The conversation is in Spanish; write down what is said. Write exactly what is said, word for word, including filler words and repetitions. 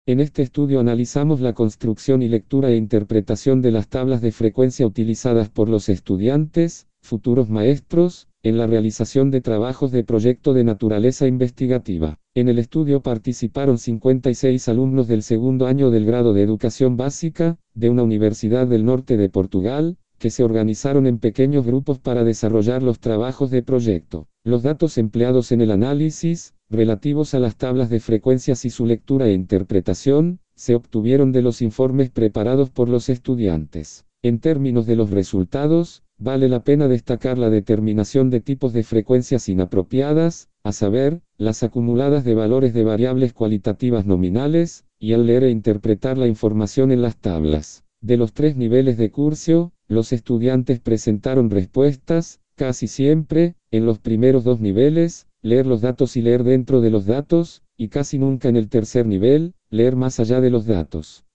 En este estudio analizamos la construcción y lectura e interpretación de las tablas de frecuencia utilizadas por los estudiantes, futuros maestros, en la realización de trabajos de proyecto de naturaleza investigativa. En el estudio participaron cincuenta y seis alumnos del segundo año del grado de Educación Básica, de una universidad del norte de Portugal, que se organizaron en pequeños grupos para desarrollar los trabajos de proyecto. Los datos empleados en el análisis, relativos a las tablas de frecuencias y su lectura e interpretación, se obtuvieron de los informes preparados por los estudiantes. En términos de los resultados, vale la pena destacar la determinación de tipos de frecuencias inapropiadas, a saber, las acumuladas de valores de variables cualitativas nominales, y al leer e interpretar la información en las tablas. De los tres niveles de curso, los estudiantes presentaron respuestas, casi siempre, en los primeros dos niveles, leer los datos y leer dentro de los datos, y casi nunca en el tercer nivel, leer más allá de los datos.